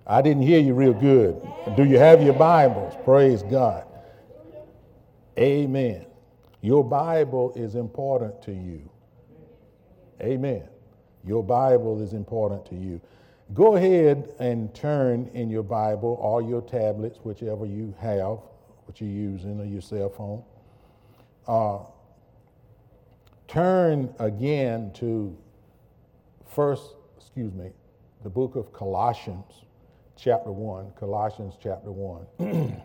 I didn't hear you real good. Do you have your Bibles? Praise God. Amen. Your Bible is important to you. Amen. Your Bible is important to you. Go ahead and turn in your Bible or your tablets, whichever you have, what you're using, or your cell phone. Turn again to the book of Colossians, chapter 1. Colossians chapter 1.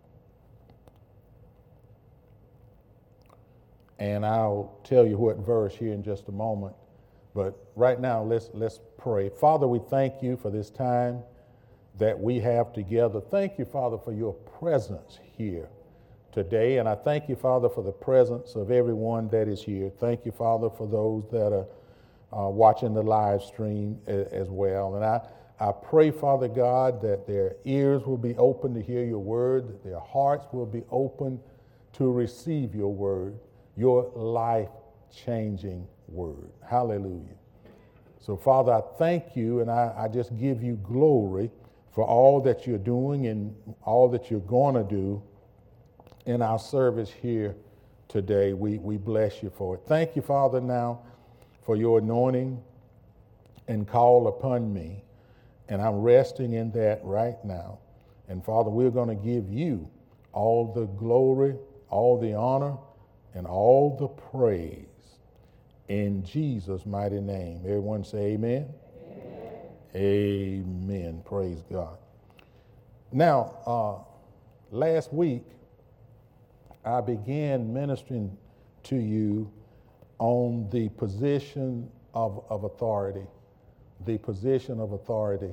And I'll tell you what verse here in just a moment. But right now, let's pray. Father, we thank you for this time that we have together. Thank you, Father, for your presence here today. And I thank you, Father, for the presence of everyone that is here. Thank you, Father, for those that are watching the live stream as well. And I pray, Father God, that their ears will be open to hear your word, that their hearts will be open to receive your word, your life-changing word. Hallelujah. So, Father, I thank you, and I just give you glory for all that you're doing and all that you're going to do in our service here today. We bless you for it. Thank you, Father, now for your anointing and call upon me, and I'm resting in that right now. And, Father, we're going to give you all the glory, all the honor, and all the praise in Jesus' mighty name. Everyone say amen. Amen. Amen. Praise God. Now, last week, I began ministering to you on the position of authority. The position of authority.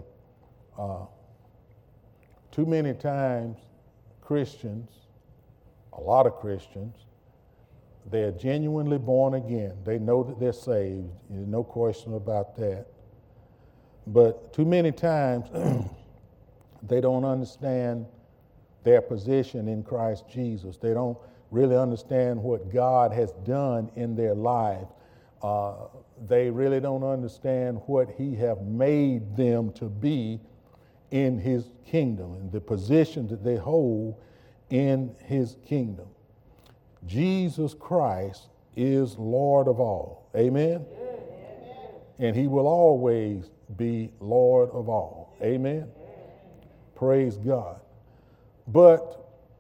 Too many times, Christians, a lot of Christians, they're genuinely born again. They know that they're saved. There's no question about that. But too many times, they don't understand their position in Christ Jesus. They don't really understand what God has done in their life. They really don't understand what he have made them to be in his kingdom and the position that they hold in his kingdom. Jesus Christ is Lord of all. Amen? Amen. And he will always be Lord of all. Amen? Amen. Praise God. But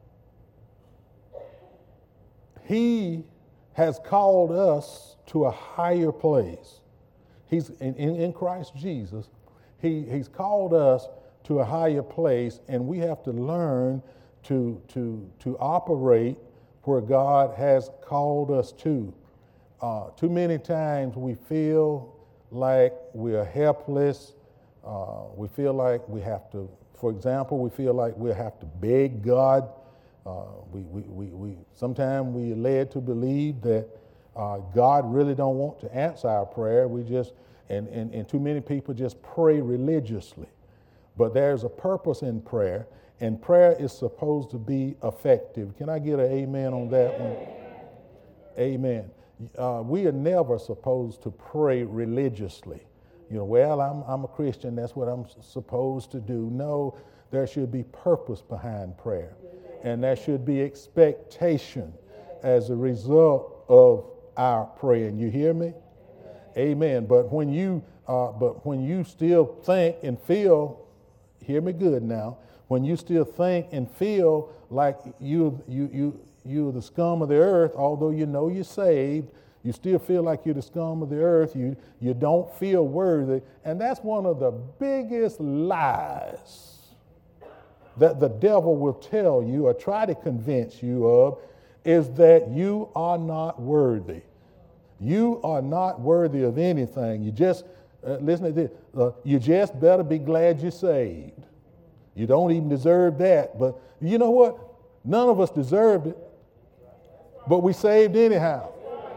he has called us to a higher place. He's in Christ Jesus. He's called us to a higher place, and we have to learn to operate where God has called us to. Too many times we feel like we are helpless. We feel like we have to, for example, we feel like we have to beg God. Sometimes we are led to believe that God really don't want to answer our prayer. We just, and too many people just pray religiously. But there's a purpose in prayer, and prayer is supposed to be effective. Can I get an amen on that one? Amen. We are never supposed to pray religiously. You know, well, I'm a Christian, that's what I'm supposed to do. No, there should be purpose behind prayer, and there should be expectation as a result of our praying. You hear me? Amen. But when you still think and feel, hear me good now, when you still think and feel like you're the scum of the earth, although you know you're saved, you still feel like you're the scum of the earth, you don't feel worthy, and that's one of the biggest lies that the devil will tell you or try to convince you of, is that you are not worthy. You are not worthy of anything. You just, listen to this, you just better be glad you're saved. You don't even deserve that. But you know what? None of us deserved it. But we saved anyhow.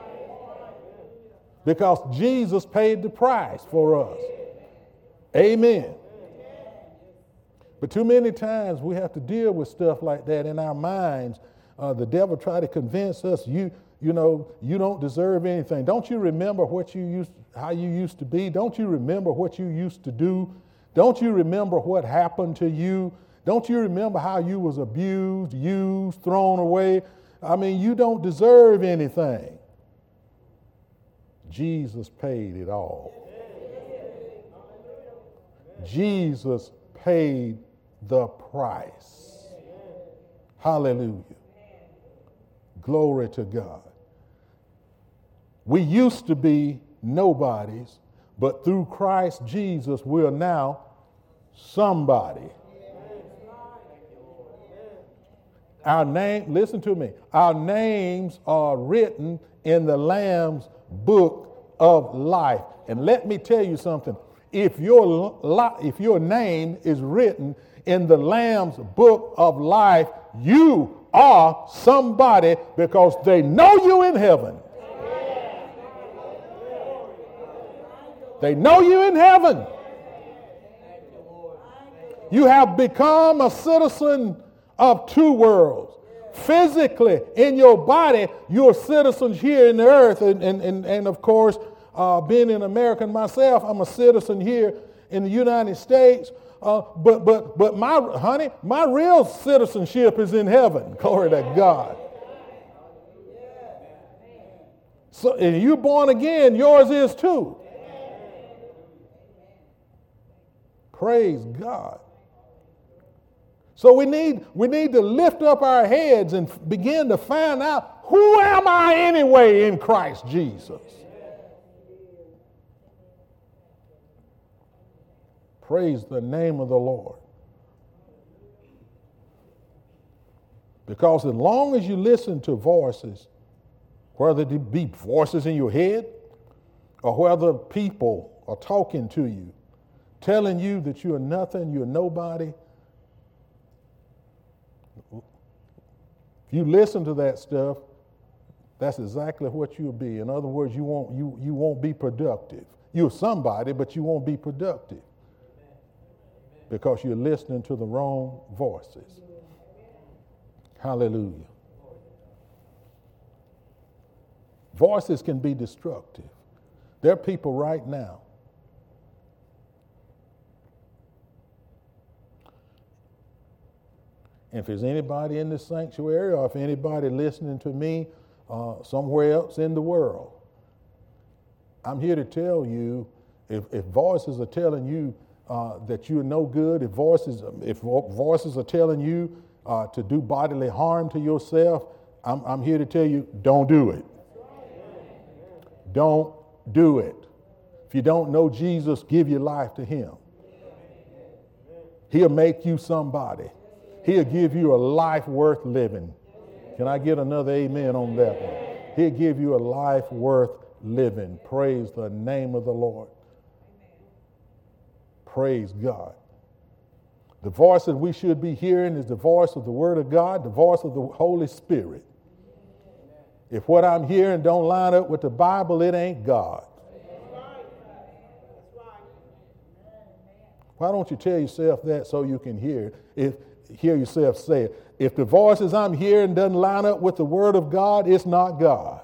Because Jesus paid the price for us. Amen. But too many times we have to deal with stuff like that in our minds. The devil try to convince us, you don't deserve anything. Don't you remember how you used to be? Don't you remember what you used to do? Don't you remember what happened to you? Don't you remember how you was abused, used, thrown away? I mean, you don't deserve anything. Jesus paid it all. Jesus paid the price. Hallelujah. Glory to God. We used to be nobodies, but through Christ Jesus, we are now somebody. Our name, listen to me, our names are written in the Lamb's book of life. And let me tell you something. If your name is written in the Lamb's book of life, you are somebody because they know you in heaven. They know you in heaven. You have become a citizen of two worlds. Physically, in your body, you're citizens here in the earth. And of course, being an American myself, I'm a citizen here in the United States. But my real citizenship is in heaven. Glory to God. So if you're born again, yours is too. Praise God. So we need to lift up our heads and begin to find out, who am I anyway in Christ Jesus? Praise the name of the Lord. Because as long as you listen to voices, whether they be voices in your head or whether people are talking to you, telling you that you are nothing, you're nobody, if you listen to that stuff, that's exactly what you'll be. In other words, you won't be productive. You're somebody, but you won't be productive because you're listening to the wrong voices. Hallelujah. Voices can be destructive. There are people right now and if there's anybody in this sanctuary or if anybody listening to me somewhere else in the world, I'm here to tell you, if voices are telling you that you're no good, if voices are telling you to do bodily harm to yourself, I'm here to tell you, don't do it. Don't do it. If you don't know Jesus, give your life to him. He'll make you somebody. He'll give you a life worth living. Can I get another amen on that one? He'll give you a life worth living. Praise the name of the Lord. Praise God. The voice that we should be hearing is the voice of the Word of God, the voice of the Holy Spirit. If what I'm hearing don't line up with the Bible, it ain't God. Why don't you tell yourself that so you can hear yourself say it? If the voices I'm hearing doesn't line up with the Word of God, it's not God.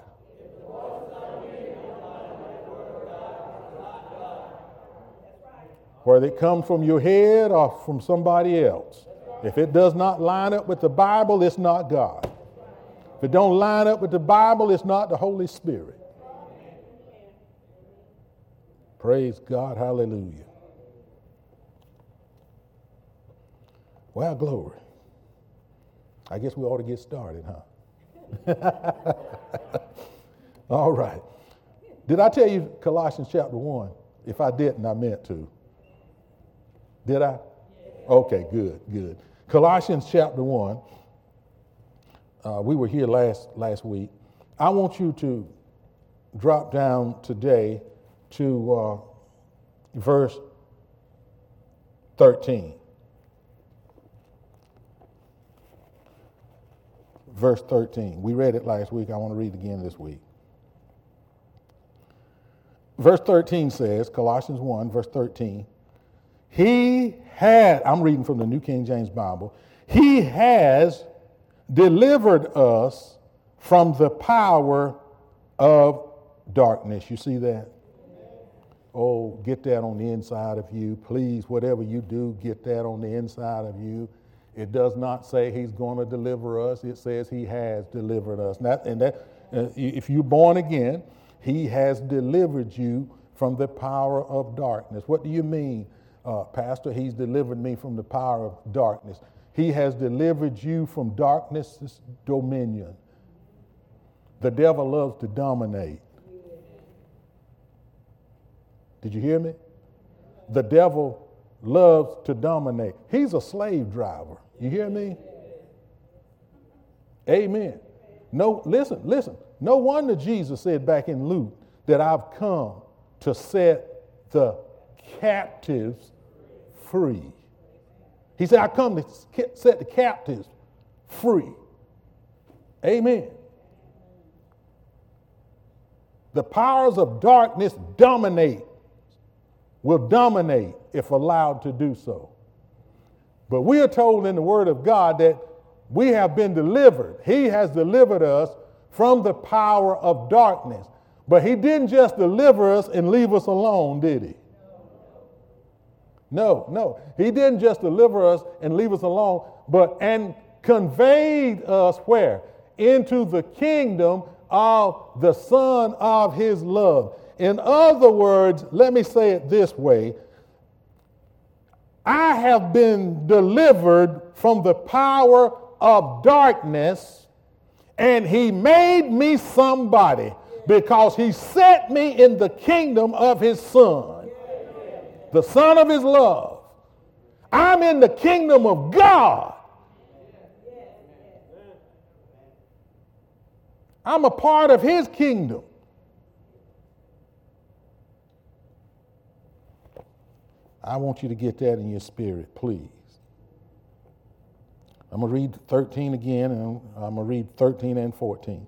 Whether it comes from your head or from somebody else. If it does not line up with the Bible, it's not God. If it don't line up with the Bible, it's not the Holy Spirit. Praise God. Hallelujah. Well, glory. I guess we ought to get started, huh? All right. Did I tell you Colossians chapter 1? If I didn't, I meant to. Did I? Okay, good. Colossians chapter 1. We were here last week. I want you to drop down today to verse 13. Verse 13. We read it last week. I want to read it again this week. Verse 13 says, Colossians 1, verse 13, I'm reading from the New King James Bible, he has delivered us from the power of darkness. You see that? Oh, get that on the inside of you. Please, whatever you do, get that on the inside of you. It does not say he's going to deliver us. It says he has delivered us. If you're born again, he has delivered you from the power of darkness. What do you mean, Pastor? He's delivered me from the power of darkness. He has delivered you from darkness' dominion. The devil loves to dominate. Did you hear me? The devil loves to dominate. He's a slave driver. You hear me? Amen. No, listen. No wonder Jesus said back in Luke that I've come to set the captives free. He said, I come to set the captives free. Amen. The powers of darkness will dominate if allowed to do so. But we are told in the Word of God that we have been delivered. He has delivered us from the power of darkness. But he didn't just deliver us and leave us alone, did he? No. He didn't just deliver us and leave us alone, and conveyed us where? Into the kingdom of the Son of his love. In other words, let me say it this way. I have been delivered from the power of darkness, and he made me somebody because he set me in the kingdom of his Son, the Son of his love. I'm in the kingdom of God. I'm a part of his kingdom. I want you to get that in your spirit, please. I'm going to read 13 again, and I'm going to read 13 and 14.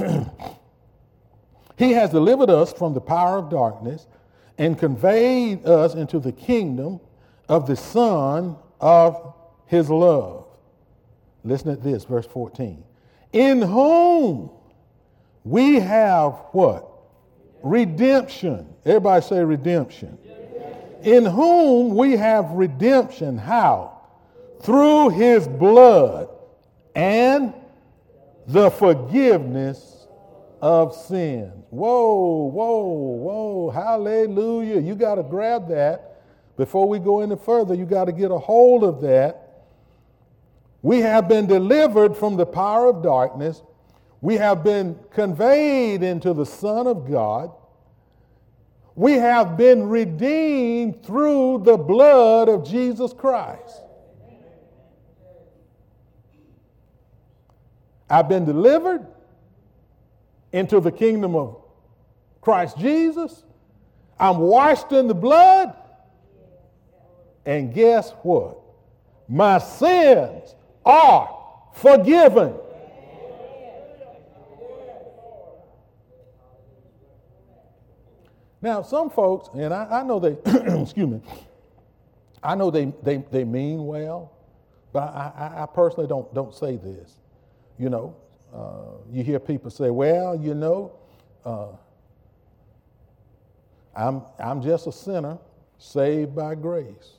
He has delivered us from the power of darkness and conveyed us into the kingdom of the Son of his love. Listen to this, verse 14. In whom we have what? Redemption. Everybody say redemption. In whom we have redemption. How? Through his blood and the forgiveness of sins. Whoa. Hallelujah. You got to grab that. Before we go any further, you got to get a hold of that. We have been delivered from the power of darkness. We have been conveyed into the Son of God. We have been redeemed through the blood of Jesus Christ. I've been delivered into the kingdom of Christ Jesus. I'm washed in the blood. And guess what? My sins are forgiven. Now, some folks, and I know they, excuse me, I know they mean well, but I personally don't say this. You know, you hear people say, well, you know, I'm just a sinner saved by grace.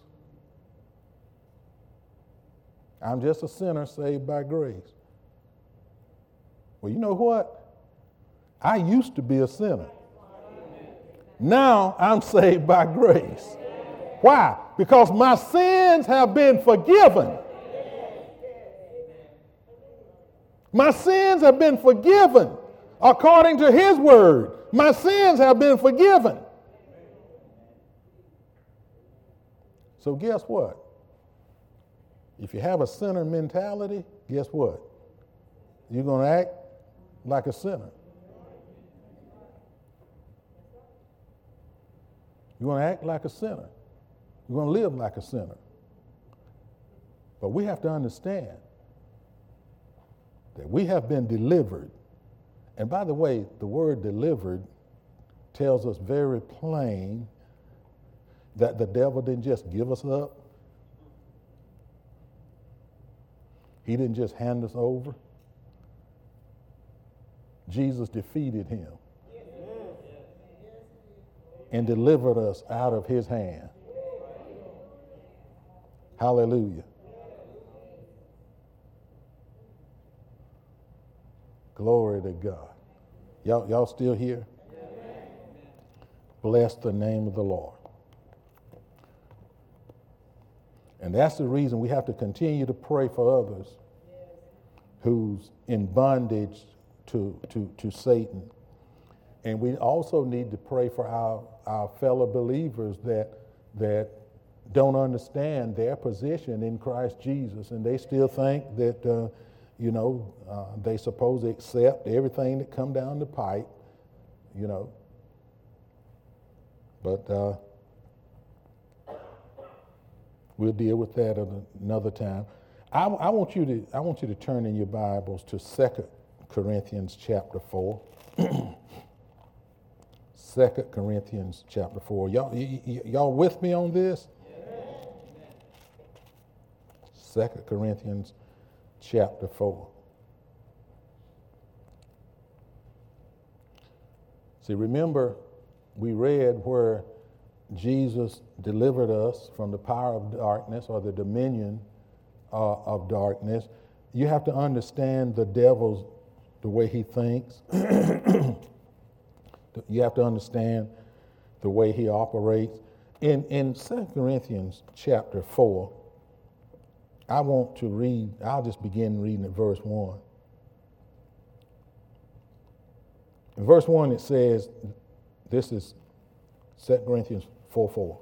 I'm just a sinner saved by grace. Well, you know what? I used to be a sinner. Now I'm saved by grace. Why? Because my sins have been forgiven. My sins have been forgiven according to his word. My sins have been forgiven. So guess what? If you have a sinner mentality, guess what? You're going to act like a sinner. You're going to act like a sinner. You're going to live like a sinner. But we have to understand that we have been delivered. And by the way, the word delivered tells us very plain that the devil didn't just give us up. He didn't just hand us over. Jesus defeated him. and delivered us out of his hand. Hallelujah. Glory to God. Y'all still here? Bless the name of the Lord. And that's the reason we have to continue to pray for others who's in bondage to Satan. And we also need to pray for our fellow believers that don't understand their position in Christ Jesus, and they still think that they suppose to accept everything that come down the pipe, But we'll deal with that at another time. I want you to turn in your Bibles to 2 Corinthians chapter 4. 2 Corinthians chapter 4. Y'all with me on this? 2 Corinthians chapter 4. See, remember, we read where Jesus delivered us from the power of darkness or the dominion of darkness. You have to understand the devil's, the way he thinks. You have to understand the way he operates. In 2 Corinthians chapter 4, I want to read, I'll just begin reading at verse 1. In verse 1 it says, this is 2 Corinthians 4,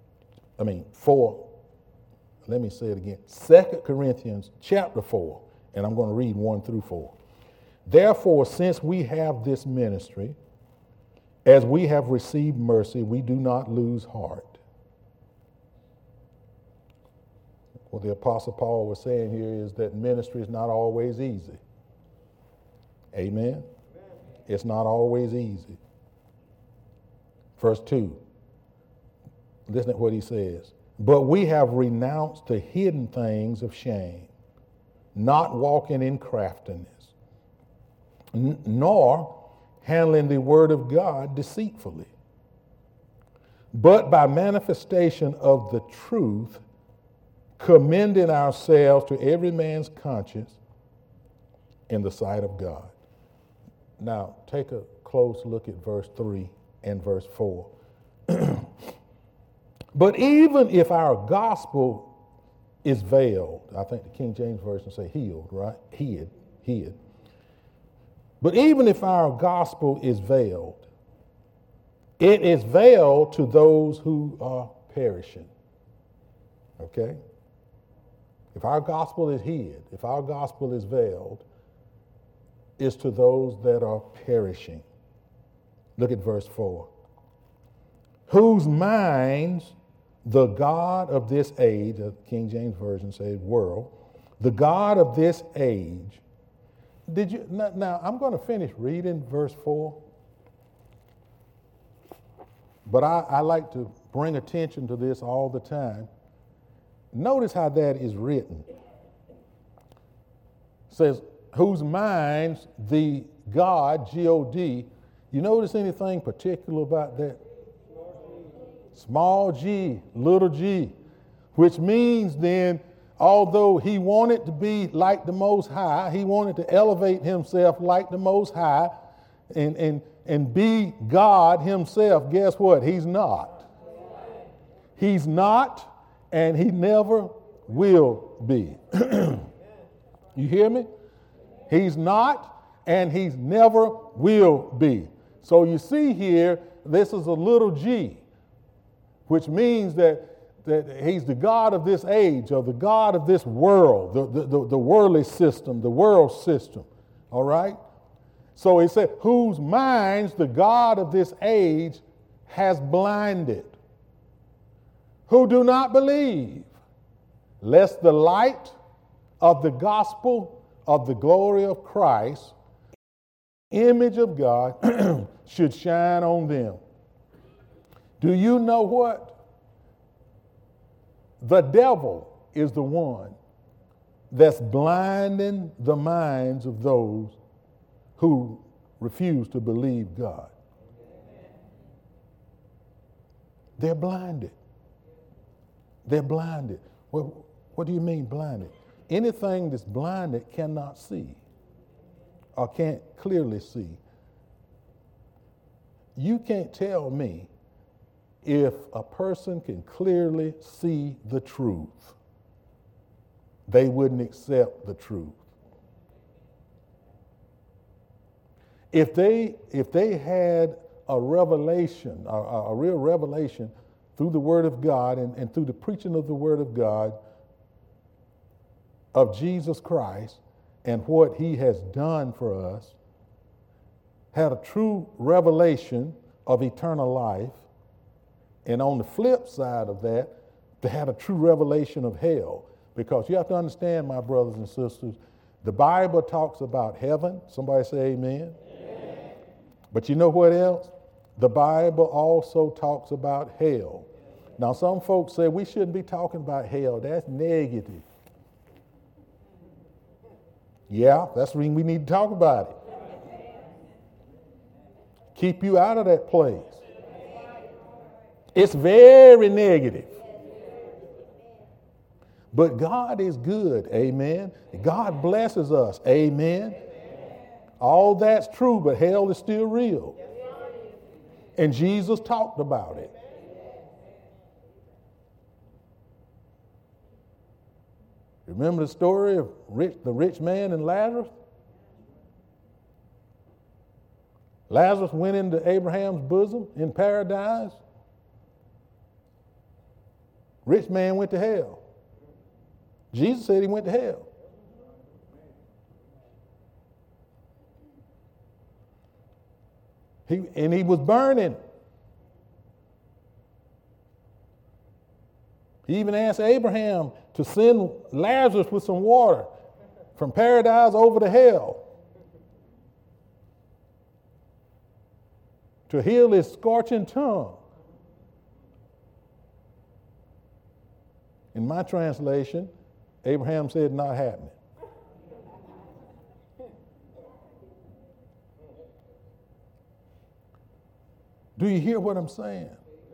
let me say it again. 2 Corinthians chapter 4, and I'm going to read 1 through 4. Therefore, since we have this ministry, as we have received mercy, we do not lose heart. What the Apostle Paul was saying here is that ministry is not always easy. Amen? It's not always easy. Verse 2. Listen to what he says. But we have renounced the hidden things of shame, not walking in craftiness, nor handling the word of God deceitfully, but by manifestation of the truth, commending ourselves to every man's conscience in the sight of God. Now, take a close look at verse 3 and verse 4. But even if our gospel is veiled, I think the King James Version say healed, right? Hid. But even if our gospel is veiled, it is veiled to those who are perishing. Okay? If our gospel is hid, if our gospel is veiled, it's to those that are perishing. Look at verse 4. Whose minds the God of this age, the King James Version says world, the God of this age. Now, I'm going to finish reading verse 4, but I like to bring attention to this all the time. Notice how that is written. It says, whose minds the God, G-O-D, you notice anything particular about that? Small g, little g, which means then, although he wanted to be like the Most High, he wanted to elevate himself like the Most High and be God himself, guess what? He's not. He's not, and he never will be. You hear me? He's not, and he never will be. So you see here, this is a little g, which means that he's the God of this age, or the God of this world, the worldly system, the world system. All right? So he said, whose minds the God of this age has blinded, who do not believe, lest the light of the gospel of the glory of Christ, image of God, should shine on them. Do you know what? The devil is the one that's blinding the minds of those who refuse to believe God. They're blinded. They're blinded. Well, what do you mean blinded? Anything that's blinded cannot see or can't clearly see. You can't tell me if a person can clearly see the truth, they wouldn't accept the truth. If they had a revelation, a real revelation through the Word of God and through the preaching of the Word of God of Jesus Christ and what He has done for us, had a true revelation of eternal life, and on the flip side of that, they had a true revelation of hell. Because you have to understand, my brothers and sisters, the Bible talks about heaven. Somebody say amen. Amen. But you know what else? The Bible also talks about hell. Now, some folks say we shouldn't be talking about hell. That's negative. Yeah, that's when we need to talk about it. Keep you out of that place. It's very negative. But God is good, amen. God blesses us, amen. All that's true, but hell is still real. And Jesus talked about it. Remember the story of the rich man and Lazarus? Lazarus went into Abraham's bosom in paradise. Rich man went to hell. Jesus said he went to hell. He was burning. He even asked Abraham to send Lazarus with some water from paradise over to hell to heal his scorching tongue. In my translation, Abraham said, not happening. Do you hear what I'm saying?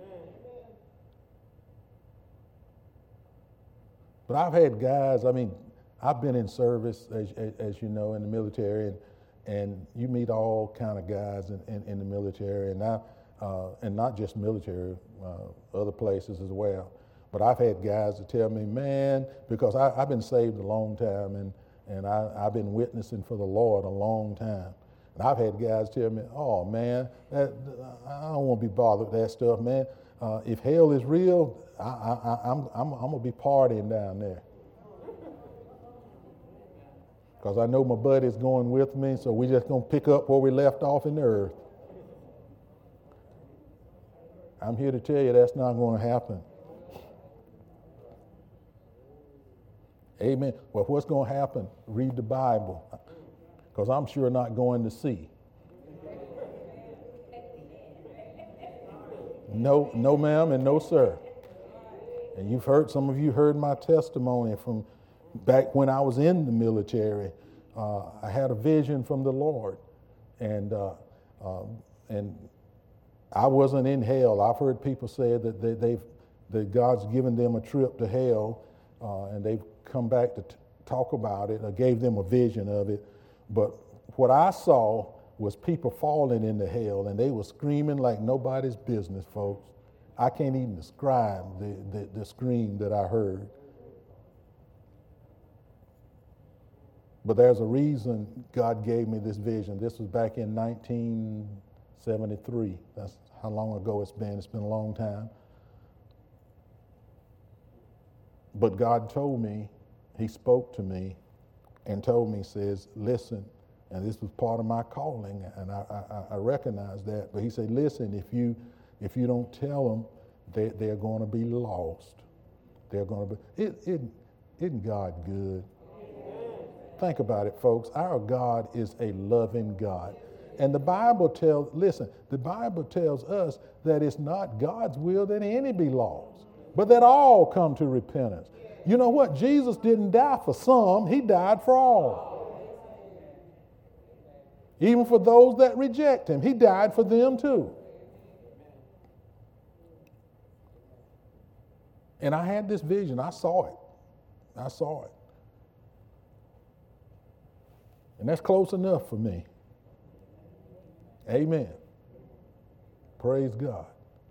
But I've had guys, I've been in service, as you know, in the military, and you meet all kind of guys in the military, and not just military, other places as well. But I've had guys that tell me, man, because I've been saved a long time, and I've been witnessing for the Lord a long time. And I've had guys tell me, oh, man, I don't want to be bothered with that stuff, man. If hell is real, I'm going to be partying down there. Because I know my buddy's going with me, so we're just going to pick up where we left off in the earth. I'm here to tell you that's not going to happen. Amen. Well, what's going to happen? Read the Bible. Because I'm sure not going to see. No, ma'am, and no, sir. And some of you heard my testimony from back when I was in the military. I had a vision from the Lord, and I wasn't in hell. I've heard people say that God's given them a trip to hell, and they've come back to talk about it. I gave them a vision of it, but what I saw was people falling into hell, and they were screaming like nobody's business, folks. I can't even describe the scream that I heard. But there's a reason God gave me this vision. This was back in 1973. That's how long ago it's been. It's been a long time. But God told me, He spoke to me and told me, says, listen, and this was part of my calling, and I recognize that. But He said, listen, if you don't tell them, they're going to be lost. They're going to be. Isn't God good? Think about it, folks. Our God is a loving God. And the Bible tells us that it's not God's will that any be lost, but that all come to repentance. You know what? Jesus didn't die for some. He died for all. Even for those that reject Him. He died for them too. And I had this vision. I saw it. I saw it. And that's close enough for me. Amen. Praise God.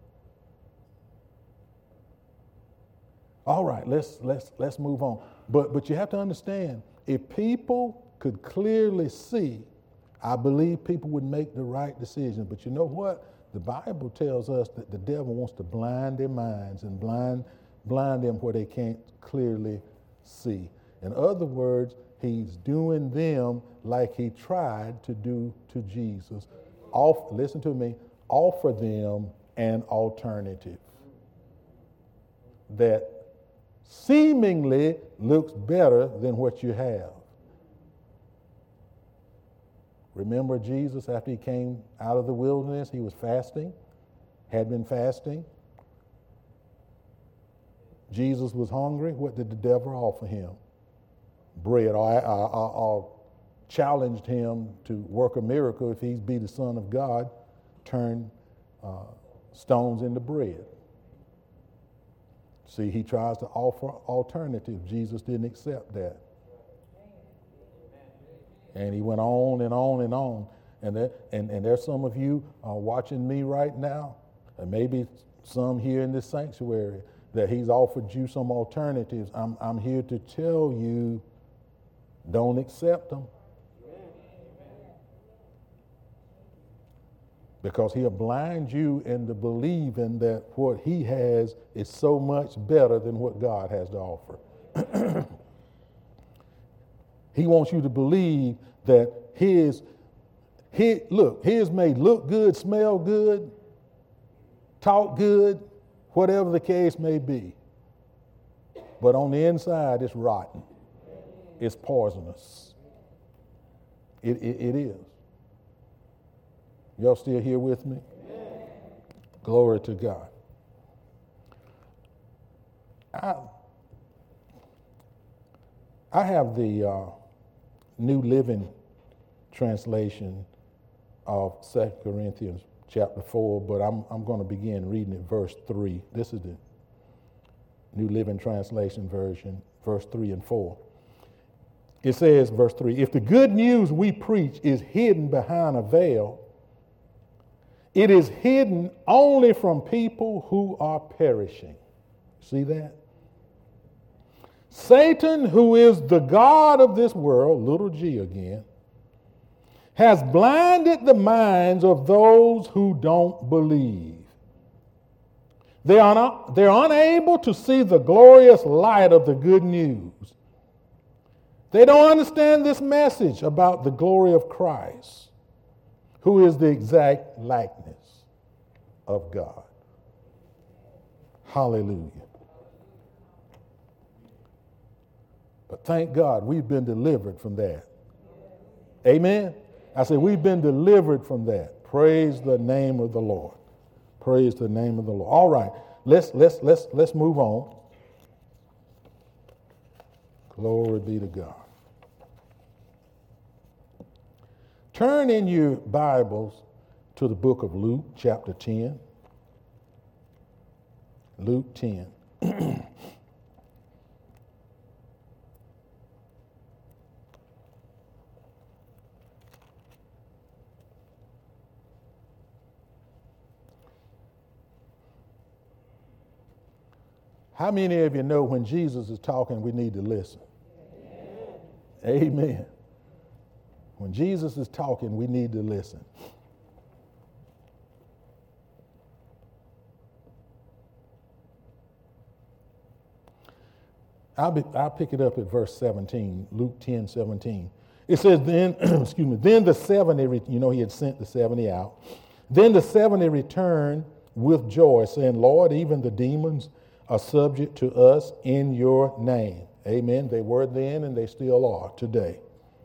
All right, let's move on. But you have to understand, if people could clearly see, I believe people would make the right decision. But you know what? The Bible tells us that the devil wants to blind their minds and blind them where they can't clearly see. In other words, he's doing them like he tried to do to Jesus. Listen to me, offer them an alternative that seemingly looks better than what you have. Remember Jesus, after he came out of the wilderness, he was fasting, had been fasting. Jesus was hungry. What did the devil offer him? Bread. I challenged him to work a miracle if he's be the Son of God, turn stones into bread. See, he tries to offer alternative. Jesus didn't accept that. And he went on and on and on. And there's some of you watching me right now, and maybe some here in this sanctuary, that he's offered you some alternatives. I'm here to tell you, don't accept them. Because he'll blind you into believing that what he has is so much better than what God has to offer. He wants you to believe that his may look good, smell good, talk good, whatever the case may be. But on the inside, it's rotten. It's poisonous. It is. Y'all still here with me? Amen. Glory to God. I have the New Living Translation of 2 Corinthians chapter 4, but I'm going to begin reading at verse 3. This is the New Living Translation version, verse 3 and 4. It says, verse 3, if the good news we preach is hidden behind a veil, it is hidden only from people who are perishing. See that? Satan, who is the god of this world, little g again, has blinded the minds of those who don't believe. They're unable to see the glorious light of the good news. They don't understand this message about the glory of Christ, who is the exact likeness of God. Hallelujah. But thank God we've been delivered from that. Amen? I said we've been delivered from that. Praise the name of the Lord. Praise the name of the Lord. All right, let's move on. Glory be to God. Turn in your Bibles to the book of Luke, chapter 10. Luke 10. How many of you know when Jesus is talking, we need to listen? Amen. Amen. When Jesus is talking, we need to listen. I'll pick it up at verse 17, Luke 10, 17. It says, then, then the 70, he had sent the 70 out. Then the 70 returned with joy, saying, Lord, even the demons are subject to us in your name. Amen. They were then and they still are today.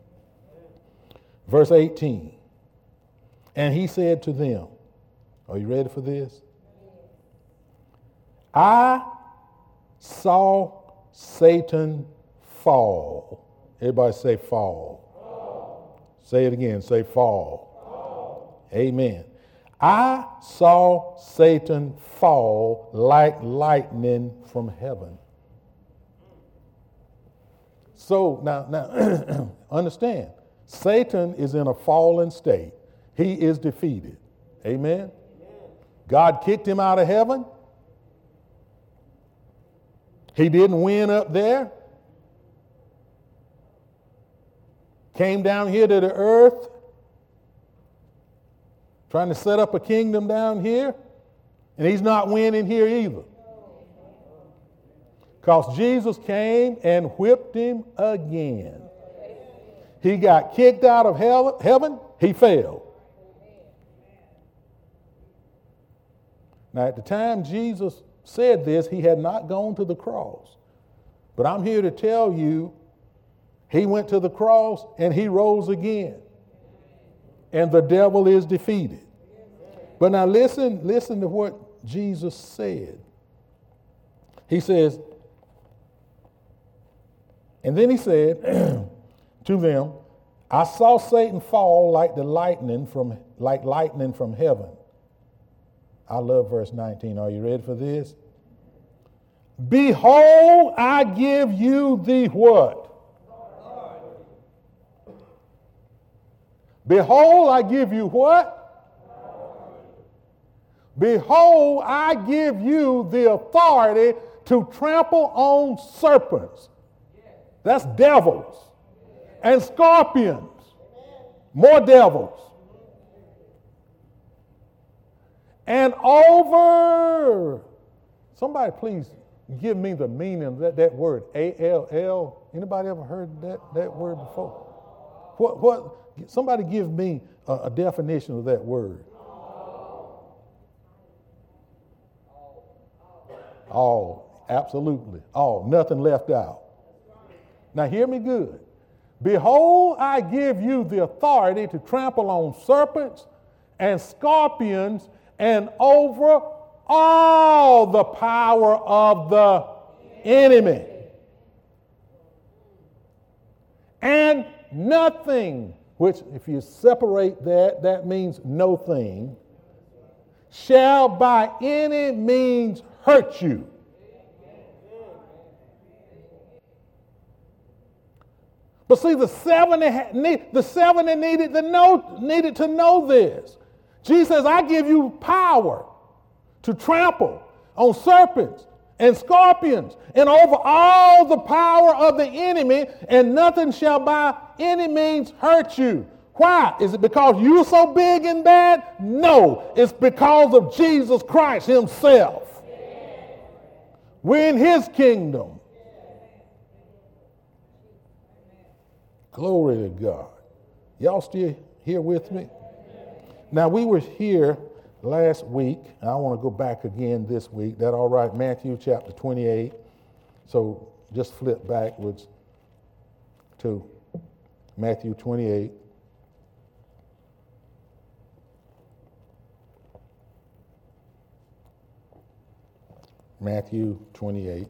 Verse 18. And he said to them, are you ready for this? I saw Satan fall. Everybody say fall. Say it again. Say fall. Amen. I saw Satan fall like lightning from heaven. So now understand, Satan is in a fallen state. He is defeated. Amen? God kicked him out of heaven. He didn't win up there. Came down here to the earth, trying to set up a kingdom down here, and he's not winning here either. Because Jesus came and whipped him again. He got kicked out of heaven, he fell. Now, at the time Jesus said this, he had not gone to the cross. But I'm here to tell you, he went to the cross and he rose again. And the devil is defeated. But now listen to what Jesus said. He says, and then he said to them, I saw Satan fall like lightning from heaven. I love verse 19. Are you ready for this? Behold, I give you the what? Behold, I give you what? Behold, I give you the authority to trample on serpents. That's devils. And scorpions. More devils. And over. Somebody please give me the meaning of that word. A-L-L. Anybody ever heard that word before? What? Somebody give me a definition of that word. All. Absolutely. All. Nothing left out. Now hear me good. Behold, I give you the authority to trample on serpents and scorpions and over all the power of the enemy. And nothing, which if you separate that means no thing, shall by any means hurt you. But see, the 70 needed to know this. Jesus says, I give you power to trample on serpents and scorpions and over all the power of the enemy, and nothing shall by any means hurt you. Why? Is it because you're so big and bad? No, it's because of Jesus Christ himself. We're in his kingdom. Glory to God. Y'all still here with me? Now, we were here last week, and I want to go back again this week. That all right? Matthew chapter 28. So just flip backwards to Matthew 28. Matthew 28.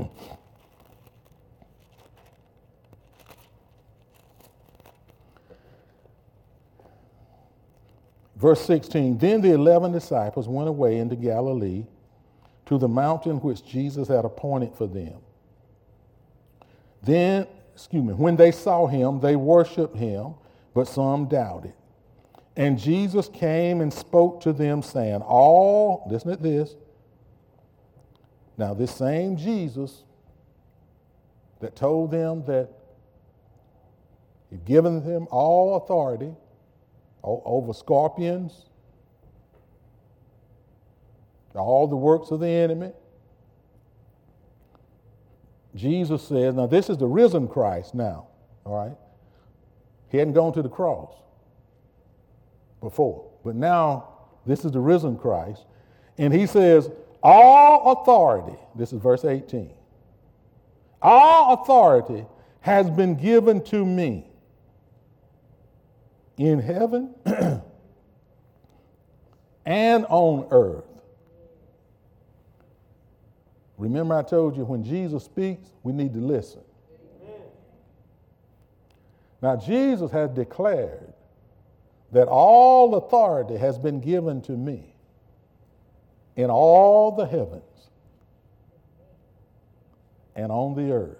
Verse 16, then the 11 disciples went away into Galilee to the mountain which Jesus had appointed for them. When they saw him, they worshiped him, but some doubted. And Jesus came and spoke to them, saying, listen to this. Now, this same Jesus that told them that he'd given them all authority over scorpions, all the works of the enemy. Jesus says, now this is the risen Christ now, all right? He hadn't gone to the cross before, but now this is the risen Christ. And he says, all authority, this is verse 18, all authority has been given to me in heaven and on earth. Remember I told you when Jesus speaks, we need to listen. Now Jesus has declared that all authority has been given to me in all the heavens and on the earth.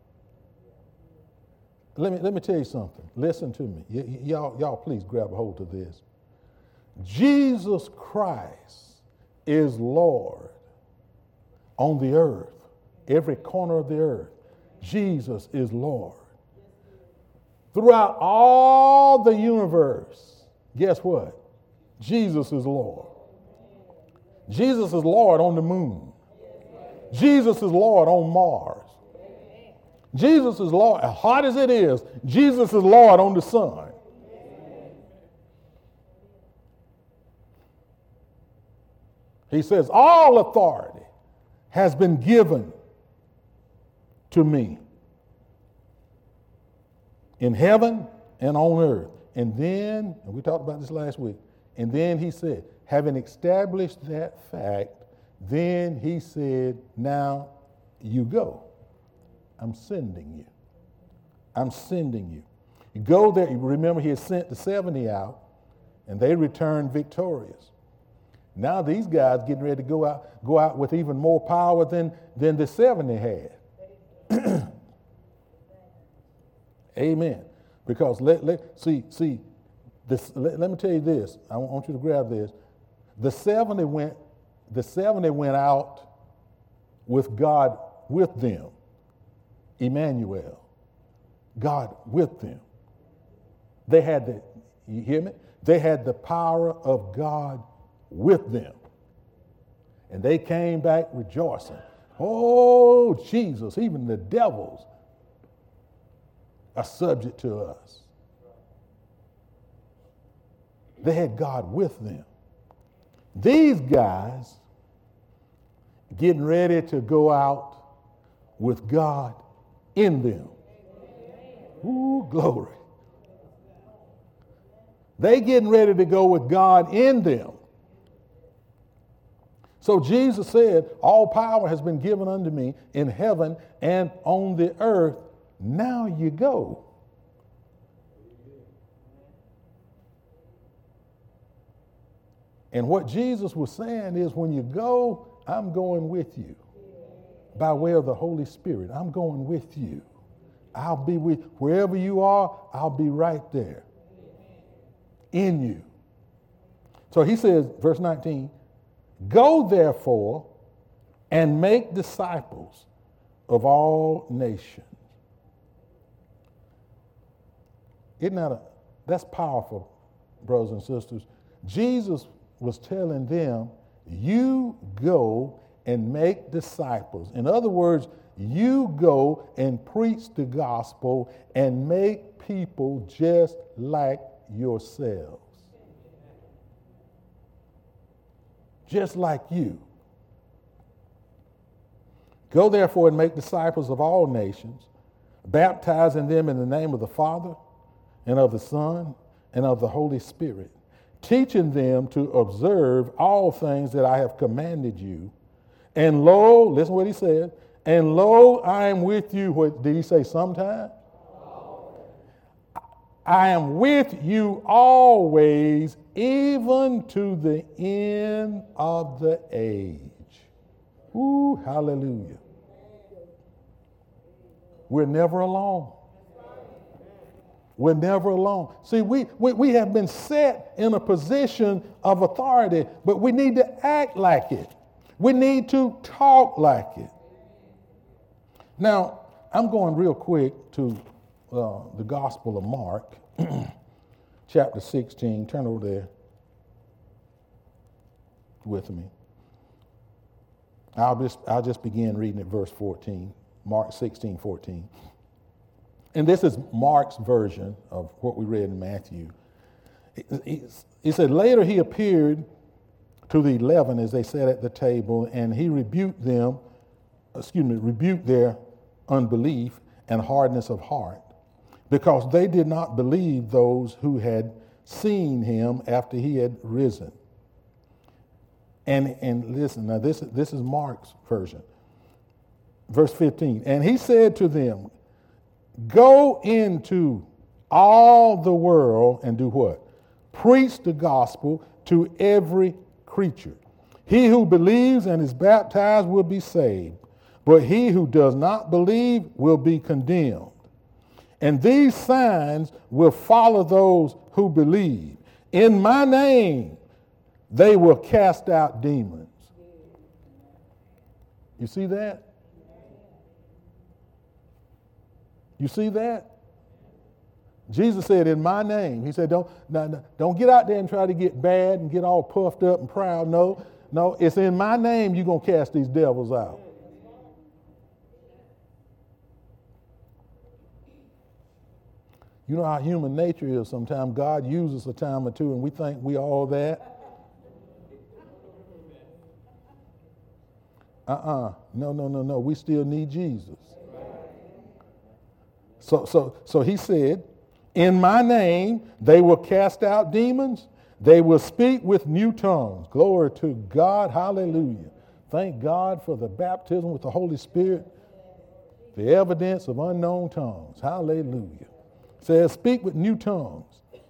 Let me tell you something. Listen to me. Y'all please grab a hold of this. Jesus Christ is Lord on the earth, every corner of the earth. Jesus is Lord. Throughout all the universe, guess what? Jesus is Lord. Jesus is Lord on the moon. Jesus is Lord on Mars. Jesus is Lord, as hot as it is, Jesus is Lord on the sun. He says, all authority has been given to me in heaven and on earth. And then, and we talked about this last week, and then he said, having established that fact, then he said, now you go. I'm sending you. I'm sending you. You go there. Remember, he had sent the 70 out, and they returned victorious. Now these guys getting ready to go out with even more power than the 70 had. Amen. Because let me tell you this. I want you to grab this. The 70 went out with God with them. Emmanuel, God with them. They had you hear me? They had the power of God with them. And they came back rejoicing. Oh, Jesus, even the devils are subject to us. They had God with them. These guys getting ready to go out with God in them. Ooh, glory. They getting ready to go with God in them. So Jesus said, all power has been given unto me in heaven and on the earth. Now you go. And what Jesus was saying is, when you go, I'm going with you. By way of the Holy Spirit, I'm going with you. I'll be with, wherever you are, I'll be right there in you. So he says, verse 19, go therefore and make disciples of all nations. That's powerful, brothers and sisters. Jesus was telling them, you go and make disciples. In other words, you go and preach the gospel and make people just like yourselves. Just like you. Go therefore and make disciples of all nations, baptizing them in the name of the Father and of the Son and of the Holy Spirit, teaching them to observe all things that I have commanded you. And lo, listen what he said, and lo, I am with you, what did he say, sometime? I am with you always, even to the end of the age. Ooh, hallelujah. We're never alone. We're never alone. See, we have been set in a position of authority, but we need to act like it. We need to talk like it. Now, I'm going real quick to the Gospel of Mark, chapter 16. Turn over there with me. I'll just begin reading at verse 14, Mark 16:14. And this is Mark's version of what we read in Matthew. He said, later he appeared to the 11 as they sat at the table, and he rebuked their unbelief and hardness of heart, because they did not believe those who had seen him after he had risen. And listen, now this is Mark's version. Verse 15, and he said to them, go into all the world and do what? preach the gospel to every creature. He who believes and is baptized will be saved, but he who does not believe will be condemned. And these signs will follow those who believe. In my name, they will cast out demons. You see that? You see that? Jesus said, in my name. He said, don't get out there and try to get bad and get all puffed up and proud. No, it's in my name you're going to cast these devils out. You know how human nature is sometimes. God uses a time or two and we think we all that. No. We still need Jesus. So he said, in my name, they will cast out demons. They will speak with new tongues. Glory to God. Hallelujah. Thank God for the baptism with the Holy Spirit, the evidence of unknown tongues. Hallelujah. It says, speak with new tongues.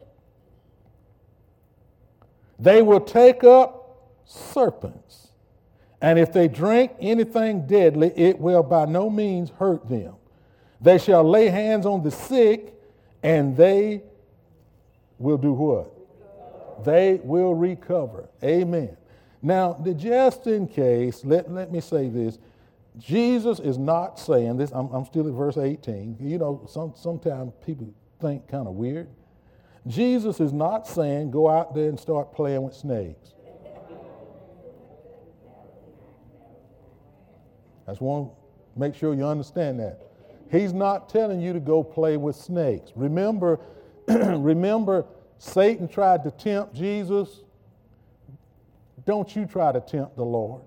They will take up serpents. And if they drink anything deadly, it will by no means hurt them. They shall lay hands on the sick, and they will do what? They will recover. Amen. Now, just in case, let me say this. Jesus is not saying this. I'm still at verse 18. You know, sometimes people think kind of weird. Jesus is not saying go out there and start playing with snakes. I just want to make sure you understand that. He's not telling you to go play with snakes. Remember, Satan tried to tempt Jesus. Don't you try to tempt the Lord.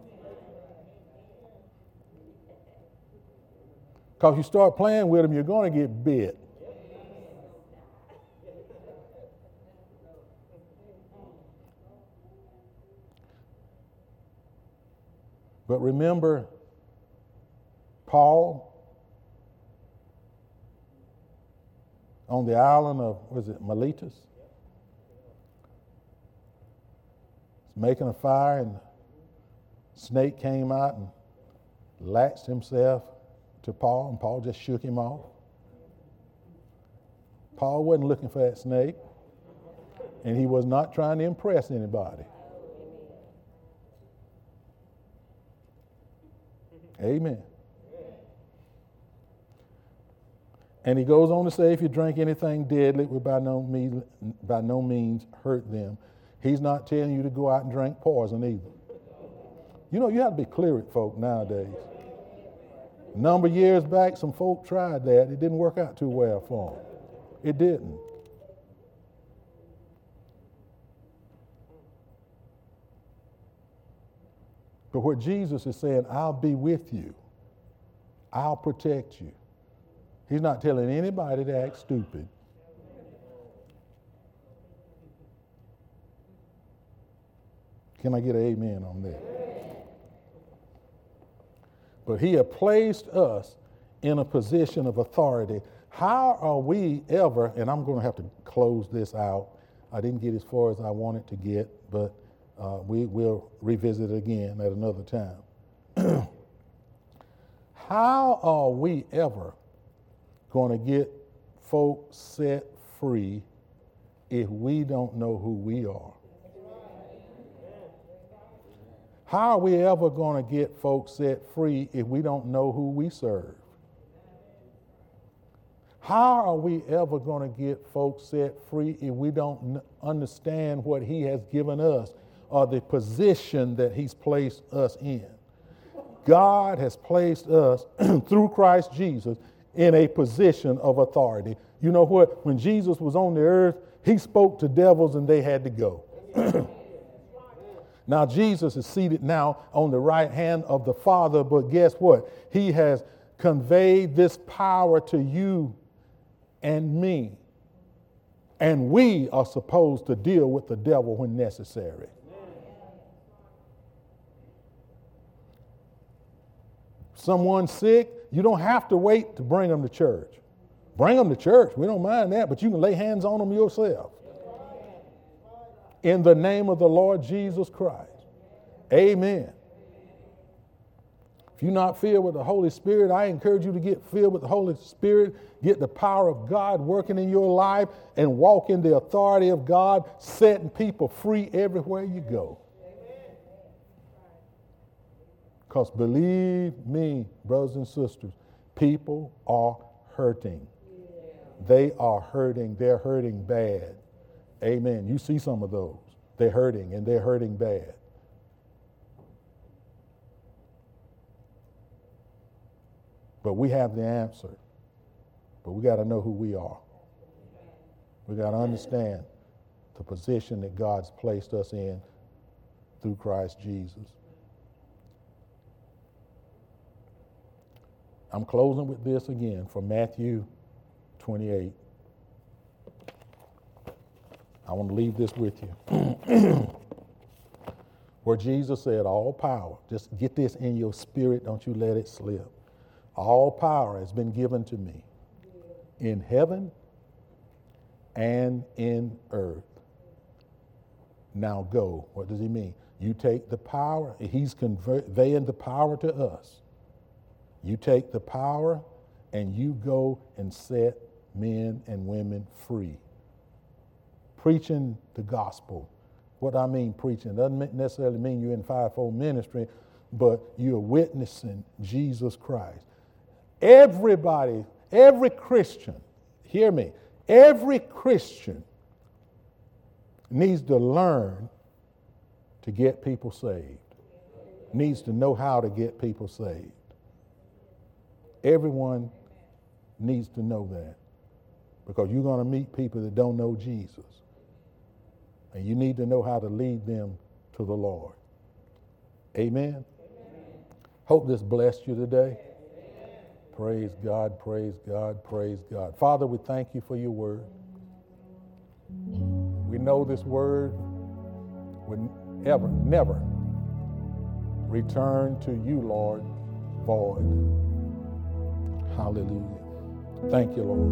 Because you start playing with him, you're going to get bit. But remember, Paul, on the island of, Miletus? He's making a fire, and the snake came out and latched himself to Paul, and Paul just shook him off. Paul wasn't looking for that snake, and he was not trying to impress anybody. Amen. And he goes on to say, if you drink anything deadly, it will by no means hurt them. He's not telling you to go out and drink poison either. You know, you have to be clear with folk nowadays. A number of years back, some folk tried that. It didn't work out too well for them. It didn't. But what Jesus is saying, I'll be with you. I'll protect you. He's not telling anybody to act stupid. Can I get an amen on that? But he has placed us in a position of authority. How are we ever, and I'm going to have to close this out. I didn't get as far as I wanted to get, but we will revisit it again at another time. How are we ever going to get folks set free if we don't know who we are? How are we ever going to get folks set free if we don't know who we serve? How are we ever going to get folks set free if we don't understand what he has given us or the position that he's placed us in? God has placed us through Christ Jesus in a position of authority. You know what? When Jesus was on the earth, he spoke to devils and they had to go. Now, Jesus is seated now on the right hand of the Father, but guess what? He has conveyed this power to you and me. And we are supposed to deal with the devil when necessary. Someone sick, you don't have to wait to bring them to church. Bring them to church. We don't mind that, but you can lay hands on them yourself. in the name of the Lord Jesus Christ. Amen. If you're not filled with the Holy Spirit, I encourage you to get filled with the Holy Spirit, get the power of God working in your life, and walk in the authority of God, setting people free everywhere you go. Because believe me, brothers and sisters, people are hurting. They are hurting. They're hurting bad. Amen. You see some of those. They're hurting, and they're hurting bad. But we have the answer. But we got to know who we are. We got to understand the position that God's placed us in through Christ Jesus. I'm closing with this again from Matthew 28. I want to leave this with you. Where Jesus said, all power, just get this in your spirit, don't you let it slip. All power has been given to me in heaven and in earth. Now go. What does he mean? You take the power. He's conveying the power to us. You take the power and you go and set men and women free. Preaching the gospel. What I mean preaching doesn't necessarily mean you're in fivefold ministry, but you're witnessing Jesus Christ. Everybody, every Christian, hear me, every Christian needs to learn to get people saved, needs to know how to get people saved. Everyone needs to know that, because you're going to meet people that don't know Jesus, and you need to know how to lead them to the Lord. Amen? Hope this blessed you today. Praise God, praise God, praise God. Father, we thank you for your word. We know this word would never return to you, Lord, void. Hallelujah. Thank you, Lord.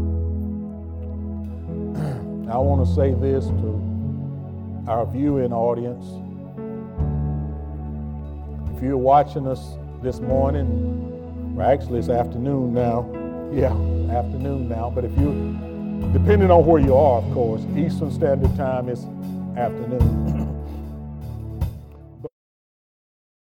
I want to say this to our viewing audience. If you're watching us this morning, well, actually, it's afternoon now. Yeah, afternoon now. But if you, depending on where you are, of course, Eastern Standard Time is afternoon.